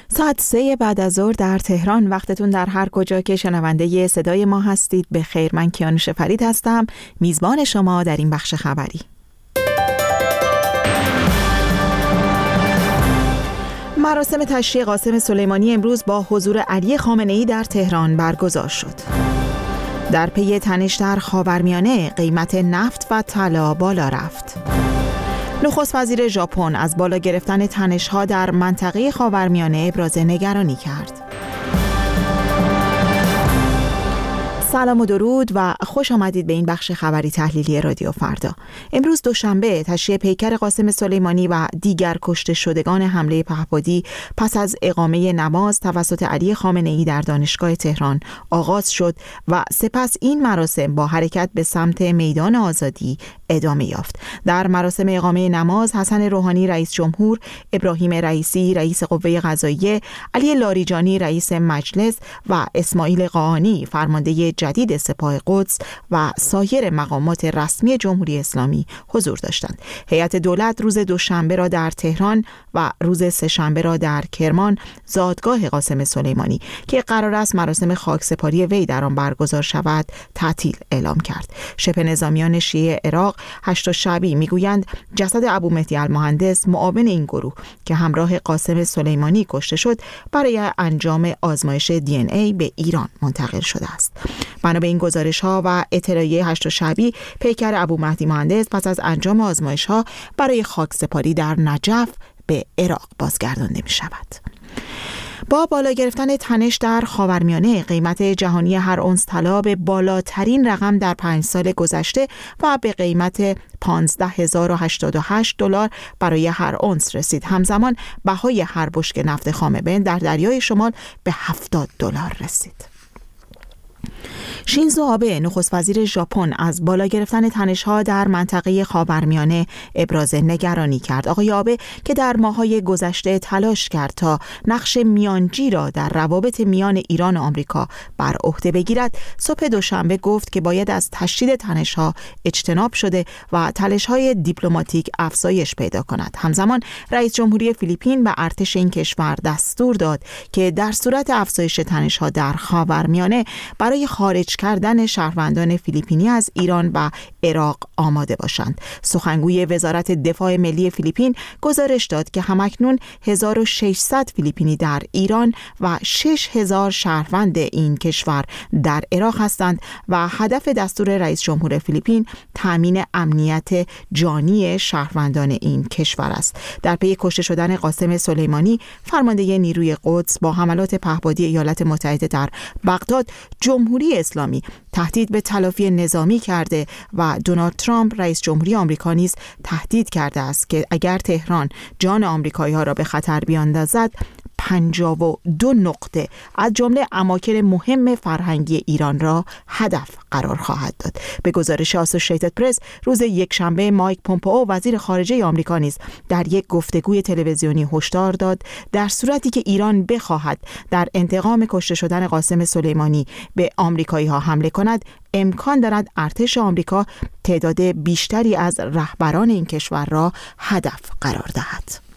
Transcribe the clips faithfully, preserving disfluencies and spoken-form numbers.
ساعت سه بعد از ظهر در تهران، وقتتون در هر کجا که شنونده صدای ما هستید به خیر. من کیانوش فرید هستم، میزبان شما در این بخش خبری. مراسم تشییع قاسم سلیمانی امروز با حضور علی خامنه‌ای در تهران برگزار شد. در پی تنش در خاورمیانه، قیمت نفت و طلا بالا رفت. نخست وزیر ژاپن از بالا گرفتن تنش‌ها در منطقه خاورمیانه ابراز نگرانی کرد. سلام و درود و خوش آمدید به این بخش خبری تحلیلی رادیو فردا. امروز دوشنبه تشییع پیکر قاسم سلیمانی و دیگر کشته شدگان حمله پهپادی پس از اقامه نماز توسط علی خامنه‌ای در دانشگاه تهران آغاز شد و سپس این مراسم با حرکت به سمت میدان آزادی ادامه یافت. در مراسم اقامه نماز حسن روحانی رئیس جمهور، ابراهیم رئیسی رئیس قوه قضاییه، علی لاریجانی رئیس مجلس و اسماعیل قاآنی فرمانده جدید سپاه قدس و سایر مقامات رسمی جمهوری اسلامی حضور داشتند. هیئت دولت روز دوشنبه را در تهران و روز سه‌شنبه را در کرمان، زادگاه قاسم سلیمانی که قرار است مراسم خاکسپاری وی در آن برگزار شود، تعطیل اعلام کرد. شبه نظامیان شیعه عراق هشت شعبی میگویند جسد ابو مهدی المهندس، معاون این گروه که همراه قاسم سلیمانی کشته شد، برای انجام آزمایش دی ان ای به ایران منتقل شده است. بنا به این گزارش ها و اطلاعیه هشت شعبی، پیکر ابو مهدی مهندس پس از انجام آزمایش ها برای خاکسپاری در نجف به عراق بازگردانده می شود. با بالا گرفتن تنش در خاورمیانه، قیمت جهانی هر اونس طلا به بالاترین رقم در پنج سال گذشته و به قیمت پانزده هزار و هشتاد و هشت دلار برای هر اونس رسید. همزمان بهای هر بشکه نفت خام بن در دریای شمال به هفتاد دلار رسید. شینزو آبه نخست وزیر ژاپن از بالا گرفتن تنش‌ها در منطقه خاورمیانه ابراز نگرانی کرد. آقای آبه که در ماه‌های گذشته تلاش کرد تا نقش میانجی را در روابط میان ایران و آمریکا بر عهده بگیرد، صبح دوشنبه گفت که باید از تشدید تنش‌ها اجتناب شده و تلاش‌های دیپلماتیک افزایش پیدا کند. همزمان رئیس جمهوری فیلیپین به ارتش این کشور دستور داد که در صورت افزایش تنش‌ها در خاورمیانه برای خارج کردن شهروندان فیلیپینی از ایران و عراق آماده باشند. سخنگوی وزارت دفاع ملی فیلیپین گزارش داد که همکنون هزار و ششصد فیلیپینی در ایران و شش هزار شهروند این کشور در عراق هستند و هدف دستور رئیس جمهور فیلیپین تامین امنیت جانی شهروندان این کشور است. در پی کشته شدن قاسم سلیمانی، فرمانده نیروی قدس، با حملات پهپادی ایالات متحده در بغداد، جمهوری اسلامی تهدید به تلافی نظامی کرده و دونالد ترامپ رئیس جمهوری آمریکا نیز تهدید کرده است که اگر تهران جان آمریکایی‌ها را به خطر بیاندازد، پنجاه و دو نقطه از جمله اماکن مهم فرهنگی ایران را هدف قرار خواهد داد. به گزارش آسوشیتد پرس، روز یکشنبه مایک پومپئو وزیر خارجه آمریکا نیز در یک گفتگوی تلویزیونی هشدار داد در صورتی که ایران بخواهد در انتقام کشته شدن قاسم سلیمانی به آمریکایی‌ها حمله کند، امکان دارد ارتش آمریکا تعداد بیشتری از رهبران این کشور را هدف قرار دهد.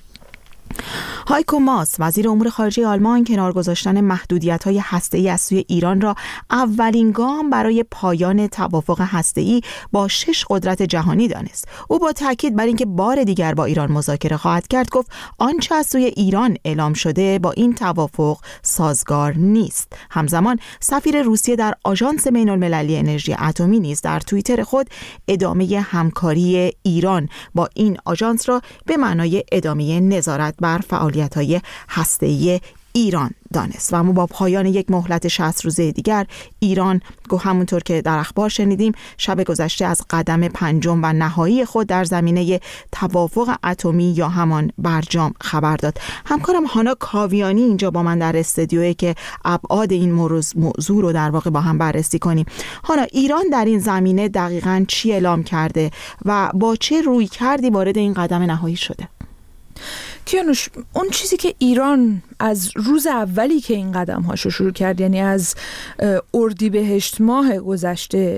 هایکو ماس وزیر امور خارجه آلمان کنار گذاشتن محدودیت‌های هسته‌ای از سوی ایران را اولین گام برای پایان توافق هسته‌ای با شش قدرت جهانی دانست. او با تاکید بر اینکه بار دیگر با ایران مذاکره خواهد کرد گفت آنچه از سوی ایران اعلام شده با این توافق سازگار نیست. همزمان سفیر روسیه در آژانس بین‌المللی انرژی اتمی نیز در توییتر خود ادامه همکاری ایران با این آژانس را به معنای ادامه نظارت بر فعالیت‌های هسته‌ای ایران دانست. و اما با پایان یک مهلت شصت روزه دیگر، ایران همونطور که در اخبار شنیدیم شب گذشته از قدم پنجم و نهایی خود در زمینه توافق اتمی یا همان برجام خبر داد. همکارم هانا کاویانی اینجا با من در استودیویی که ابعاد این موضوع رو در واقع با هم بررسی کنیم. هانا، ایران در این زمینه دقیقاً چی اعلام کرده و با چه رویکردی وارد این قدم نهایی شده؟ کیانوش، اون چیزی که ایران از روز اولی که این قدم هاشو شروع کرد، یعنی از اردیبهشت ماه گذشته،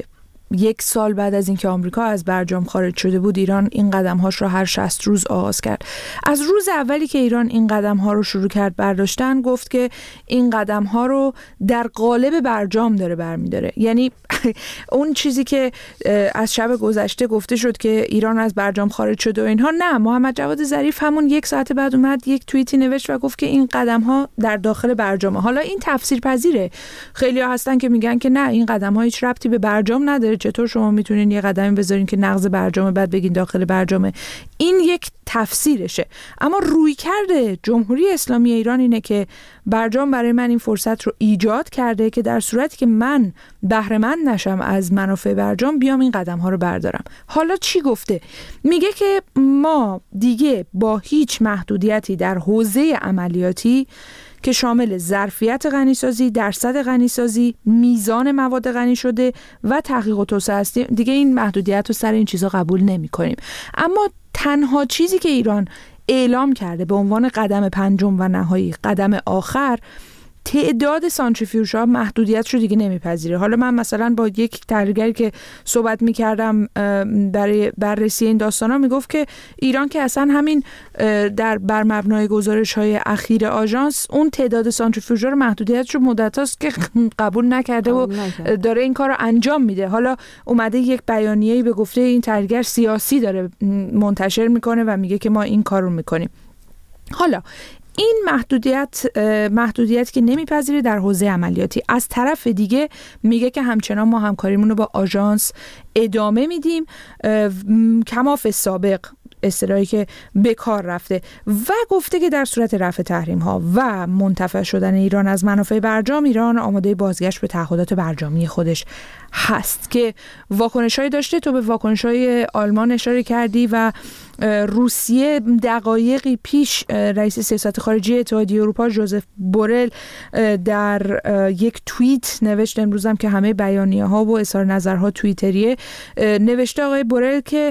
یک سال بعد از اینکه آمریکا از برجام خارج شده بود، ایران این قدم‌هاش رو هر شصت روز آغاز کرد. از روز اولی که ایران این قدم‌ها رو شروع کرد برداشتن، گفت که این قدم‌ها رو در قالب برجام داره برمی‌داره. یعنی اون چیزی که از شب گذشته گفته شد که ایران از برجام خارج شده و اینها، نه، محمد جواد ظریف همون یک ساعت بعد اومد یک توییتی نوشت و گفت که این قدم‌ها در داخل برجامه. حالا این تفسیر پذیره. خیلی‌ها هستن که میگن که نه، این قدم‌ها هیچ ربطی به برجام نداره. چطور شما میتونین یه قدمی بذارین که نقض برجامه بعد بگین داخل برجامه؟ این یک تفسیرشه. اما رویکرد جمهوری اسلامی ایران اینه که برجام برای من این فرصت رو ایجاد کرده که در صورتی که من بهره مند نشم از منافع برجام، بیام این قدم‌ها رو بردارم. حالا چی گفته؟ میگه که ما دیگه با هیچ محدودیتی در حوزه عملیاتی که شامل ظرفیت غنیسازی، درصد غنیسازی، میزان مواد غنی شده و تحقیق و توسعه است، دیگه این محدودیت رو سر این چیزا قبول نمی کنیم. اما تنها چیزی که ایران اعلام کرده به عنوان قدم پنجم و نهایی، قدم آخر، تعداد سانتریفیوژها محدودیت رو دیگه نمیپذیره. حالا من مثلا با یک تحلیلگری که صحبت میکردم برای بررسی این داستانا، میگفت که ایران که اصلا همین در بر مبنای گزارش‌های اخیر آژانس اون تعداد سانتریفیوژها رو محدودیت رو مدت هاست که قبول نکرده و داره این کار رو انجام میده. حالا اومده یک بیانیه‌ای به گفته این تحلیلگر سیاسی داره منتشر میکنه و میگه که ما این کار رو میکنیم. حالا این محدودیت محدودیت که نمیپذیره در حوزه عملیاتی. از طرف دیگه میگه که همچنان ما همکاریمون رو با آژانس ادامه میدیم، کماف سابق اصطلاحی که به کار رفته، و گفته که در صورت رفع تحریم ها و منتفع شدن ایران از منافع برجام، ایران آماده بازگشت به تعهدات برجامی خودش هست. که واکنش‌هایی داشته. تو به واکنش‌های آلمان اشاره کردی و روسیه دقایقی پیش رئیس سیاست خارجی اتحادیه اروپا ژوزف بورل در یک توییت نوشت، امروزم که همه بیانیه‌ها و اظهار نظرها توییتریه، نوشته آقای بورل که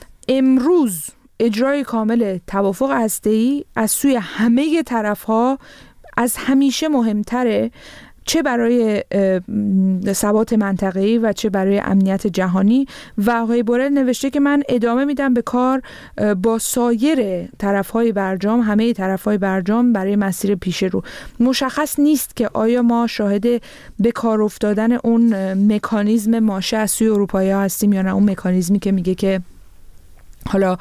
امروز اجرای کامل توافق هسته‌ای از سوی همه طرف‌ها از همیشه مهمتره، چه برای ثبات منطقه‌ای و چه برای امنیت جهانی. و آقای بورل نوشته که من ادامه میدم به کار با سایر طرف‌های برجام، همه طرف‌های برجام برای مسیر پیش رو. مشخص نیست که آیا ما شاهد به کار افتادن اون مکانیزم ماشه از سوی اروپایی‌ها هستیم یا نه، اون مکانیزمی که میگه که حالا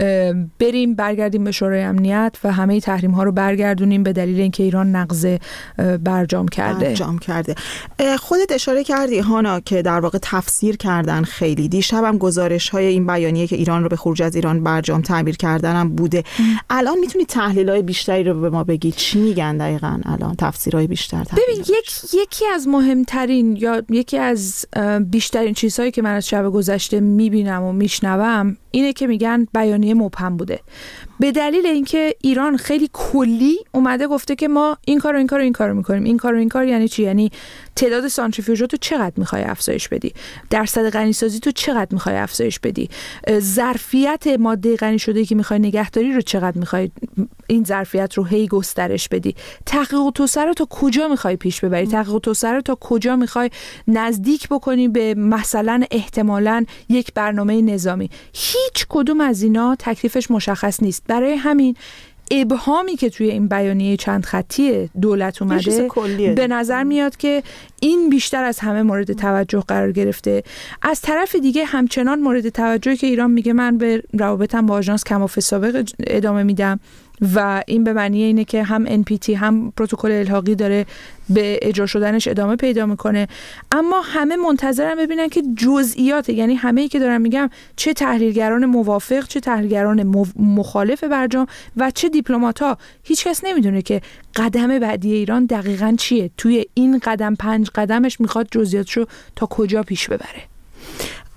بریم برگردیم به شورای امنیت و همه تحریم ها رو برگردونیم به دلیل اینکه ایران نقض برجام کرده. برجام کرده. خودت اشاره کردی هانا که در واقع تفسیر کردن خیلی. دیشب هم گزارش های این بیانیه که ایران رو به خروج از ایران برجام تعبیر کردن هم بوده. ام. الان میتونی تحلیل های بیشتری رو به ما بگی؟ چی میگن دقیقاً الان؟ تفسیرهای بیشتر. ببین، یک یکی از مهمترین یا یکی از بیشترین چیزهایی که من از شب گذشته میبینم و میشنوم اینه که میگن بیانیه مبهم بوده، به دلیل اینکه ایران خیلی کلی اومده گفته که ما این کارو این کارو این کارو میکنیم. این کارو این کار یعنی چی؟ یعنی تعداد سانتریفیوژات رو چقدر میخوای افزایش بدی، درصد غنی سازی تو چقدر میخوای افزایش بدی، ظرفیت ماده غنی شده که میخوای نگهداری رو چقدر میخوای این ظرفیت رو هی گسترش بدی، تحقیق و توسعه رو تا کجا میخوای پیش ببری، تحقیق و توسعه رو تا کجا میخوای نزدیک بکنی به مثلا احتمالاً یک برنامه نظامی. هیچ کدوم از اینا تکلیفش مشخص نیست. برای همین ابهامی که توی این بیانیه چند خطی دولت اومده به نظر میاد که این بیشتر از همه مورد توجه قرار گرفته. از طرف دیگه همچنان مورد توجهی که ایران میگه من به روابطم با آژانس کماف سابق ادامه میدم و این به معنی اینه که هم ان پی تی هم پروتکل الحاقی داره به اجرا شدنش ادامه پیدا میکنه. اما همه منتظرن ببینن که جزئیات، یعنی همه‌ای که دارن میگم، چه تحلیلگران موافق، چه تحلیلگران مخالف برجام و چه دیپلمات‌ها، هیچ کس نمیدونه که قدم بعدی ایران دقیقاً چیه. توی این قدم پنج قدمش میخواد جزئیاتشو تا کجا پیش ببره.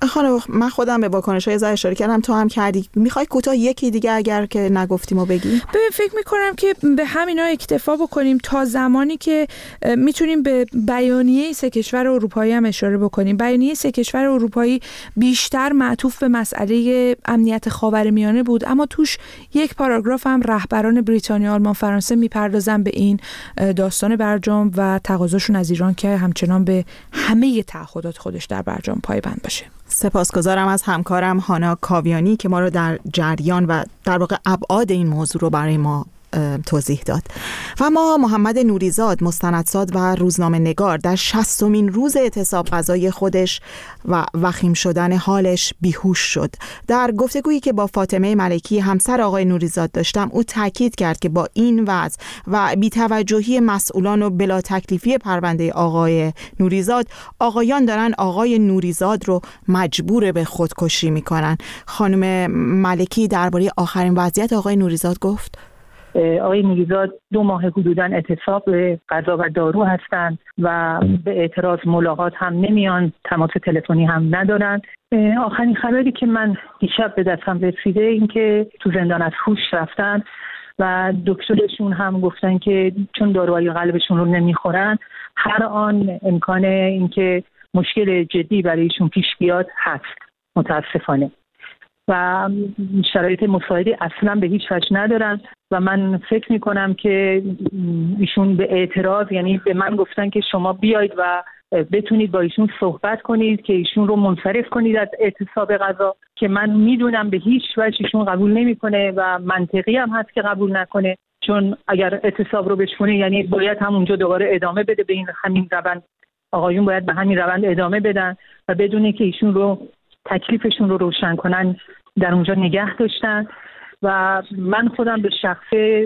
خانم من خودم به واکنش‌های زای اشاره کردم، تو هم کردی. میخوای کوتاه یکی دیگه اگر که نگفتیم و بگی؟ ببین فکر میکنم که به همینا اکتفا بکنیم تا زمانی که میتونیم به بیانیه سه کشور اروپایی هم اشاره بکنیم. بیانیه سه کشور اروپایی بیشتر معطوف به مسئله امنیت خاورمیانه بود، اما توش یک پاراگراف هم رهبران بریتانیا، آلمان، فرانسه میپردازن به این داستان برجام و تقاضاشون از ایران که همچنان به همه تعهدات خودش در برجام پایبند باشه. سپاسگزارم از همکارم هانا کاویانی که ما رو در جریان و در واقع ابعاد این موضوع رو برای ما توضیح داد. و ما محمد نوریزاد مستندساز و روزنامه نگار در شصتمین روز اعتصاب غذای خودش و وخیم شدن حالش بیهوش شد. در گفتگویی که با فاطمه ملکی همسر آقای نوریزاد داشتم، او تاکید کرد که با این وضع و بی‌توجهی مسئولان و بلا تکلیفی پرونده آقای نوریزاد، آقایان دارن آقای نوریزاد رو مجبور به خودکشی میکنن. خانم ملکی درباره آخرین وضعیت آقای نوریزاد گفت: آقای نوریزاد دو ماه حدوداً اعتصاب غذا و دارو هستند و به اعتراض ملاقات هم نمیان، تماس تلفنی هم ندارن. آخرین خبری که من دیشب به دستم رسیده این که تو زندان از هوش رفتن و دکترشون هم گفتن که چون داروهای قلبشون رو نمیخورن هر آن امکان اینکه مشکل جدی برایشون پیش بیاد هست متاسفانه، و شرایط مساعدی اصلا به هیچ وجه ندارن و من فکر میکنم که ایشون به اعتراض، یعنی به من گفتن که شما بیاید و بتونید با ایشون صحبت کنید که ایشون رو منصرف کنید از اعتصاب غذا، که من میدونم به هیچ وجه ایشون قبول نمیکنه و منطقی هم هست که قبول نکنه، چون اگر اعتصاب رو بشکنه یعنی باید همونجا دوباره ادامه بده به این همین روند. آقایون باید به همین روند ادامه بدن و بدونه که ایشون رو تکلیفشون رو روشن کنن در اونجا نگه داشتن و من خودم به شخص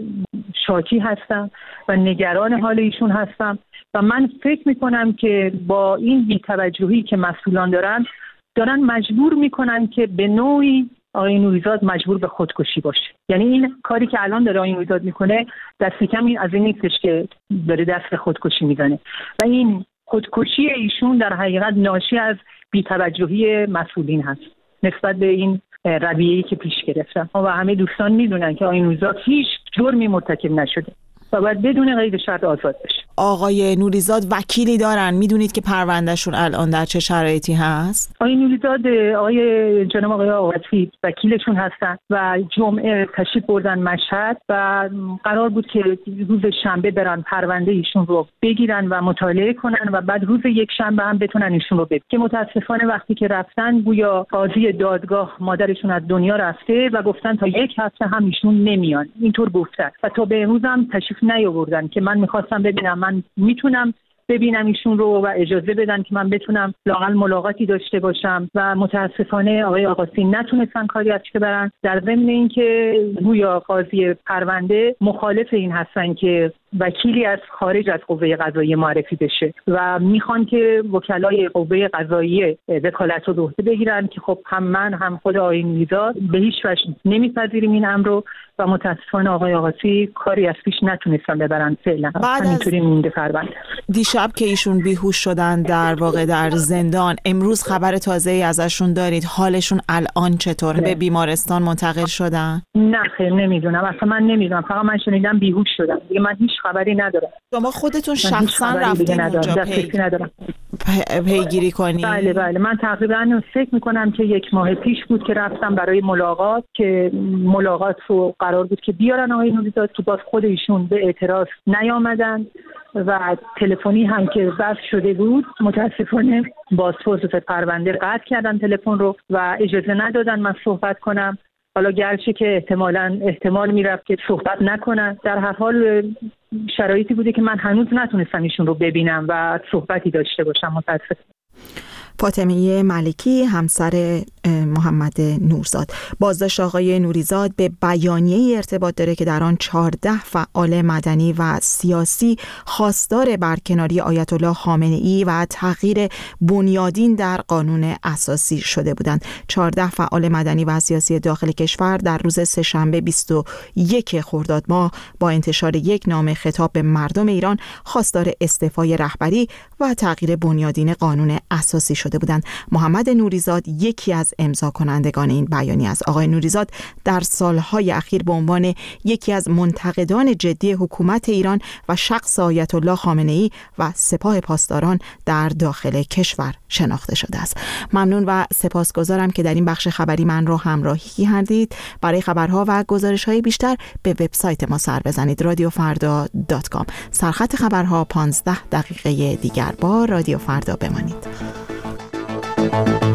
شاکی هستم و نگران حال ایشون هستم و من فکر میکنم که با این بی‌توجهی که مسئولان دارن دارن مجبور میکنن که به نوعی آقای نوریزاد مجبور به خودکشی باشه. یعنی این کاری که الان داره آقای نوریزاد میکنه دست کم این از این نیستش که داره دست به خودکشی میزنه و این خودکشی ایشون در حقیقت ناشی از بی‌توجهی مسئولین هست نسبت به این رویه‌ای که پیش گرفتن و همه دوستان میدونن که آقای نوریزاد هیچ جرمی مرتکب نشده و باید بدون قید شرط آزاد بشه. آقای نوریزاد وکیلی دارن؟ میدونید که پروندهشون الان در چه شرایطی هست؟ آقای نوریزاد، آقای جناب آقای آقاسی وکیلشون هستن و جمعه تشریف بردن مشهد و قرار بود که روز شنبه برن پرونده ایشون رو بگیرن و مطالعه کنن و بعد روز یک شنبه هم بتونن ایشون رو ببینن، که متاسفانه وقتی که رفتن گویا قاضی دادگاه مادرشون از دنیا رفته و گفتن تا یک هفته هم ایشون نمیان، اینطور گفتن و تا به امروز هم تشریف نیاوردن که من میخواستم ببینم من میتونم ببینم ایشون رو و اجازه بدن که من بتونم لااقل ملاقاتی داشته باشم و متاسفانه آقای آقاسی نتونستن کاری از که برن، در ضمن اینکه گویا قاضی پرونده مخالف این هستن که وکیلی از خارج از قوه قضاییه معرفی بشه و میخوان که وکلای قوه قضاییه وکالت رو به عهده بگیرن، که خب هم من هم خود آقای نوریزاد به هیچ وجه نمیپذیریم این امر رو و متاسفانه آقای آقاسی کاری از پیش نتونستن ببرن فعلا. همینطوری مونده پرونده. دیشب که ایشون بیهوش شدن در واقع در زندان، امروز خبر تازه‌ای ازشون دارید؟ حالشون الان چطور؟ به بیمارستان منتقل شدن؟ نه خیر نمیدونم، اصلا من نمیدونم، فقط من شنیدم بیهوش شدن، دیگه من هیچ خبری ندارم. شما خودتون شخصا رفتین اونجا پی... ندارم. پیگیری کنی؟ بله بله، من تقریبا فکر میکنم که یک ماه پیش بود که رفتم برای ملاقات، که ملاقات رو قرار بود که بیارن آقای نوریزاد، که باز خود ایشون به اعتراض نیامدن و تلفنی هم که بس شده بود متاسفانه بازپرس پرونده قطع کردن تلفن رو و اجازه ندادن من صحبت کنم. حالا گرچه که احتمالاً احتمال میرفت که صحبت نکنن، در هر حال شرایطی بوده که من هنوز نتونستم ایشون رو ببینم و صحبتی داشته باشم متاسفانه. فاطمه ملکی همسر محمد نورزاد. بازداشت آقای نوریزاد به بیانیه ارتباط داره که در آن چهارده فعال مدنی و سیاسی خواستار برکناری آیت الله خامنه‌ای و تغییر بنیادین در قانون اساسی شده بودند. چهارده فعال مدنی و سیاسی داخل کشور در روز سه‌شنبه بیست و یک خرداد ماه با انتشار یک نامه خطاب به مردم ایران خواستار استعفای رهبری و تغییر بنیادین قانون اساسی شده بودند. محمد نوریزاد یکی از امضا کنندگان این بیانیه است. آقای نوریزاد در سالهای اخیر به عنوان یکی از منتقدان جدی حکومت ایران و شخص آیت الله خامنه‌ای و سپاه پاسداران در داخل کشور شناخته شده است. ممنون و سپاسگزارم که در این بخش خبری من را همراهی کردید. برای خبرها و گزارش‌های بیشتر به وبسایت ما سر بزنید رادیو فردا دات کام. سرخط خبرها پانزده دقیقه دیگر با رادیو فردا بمانید.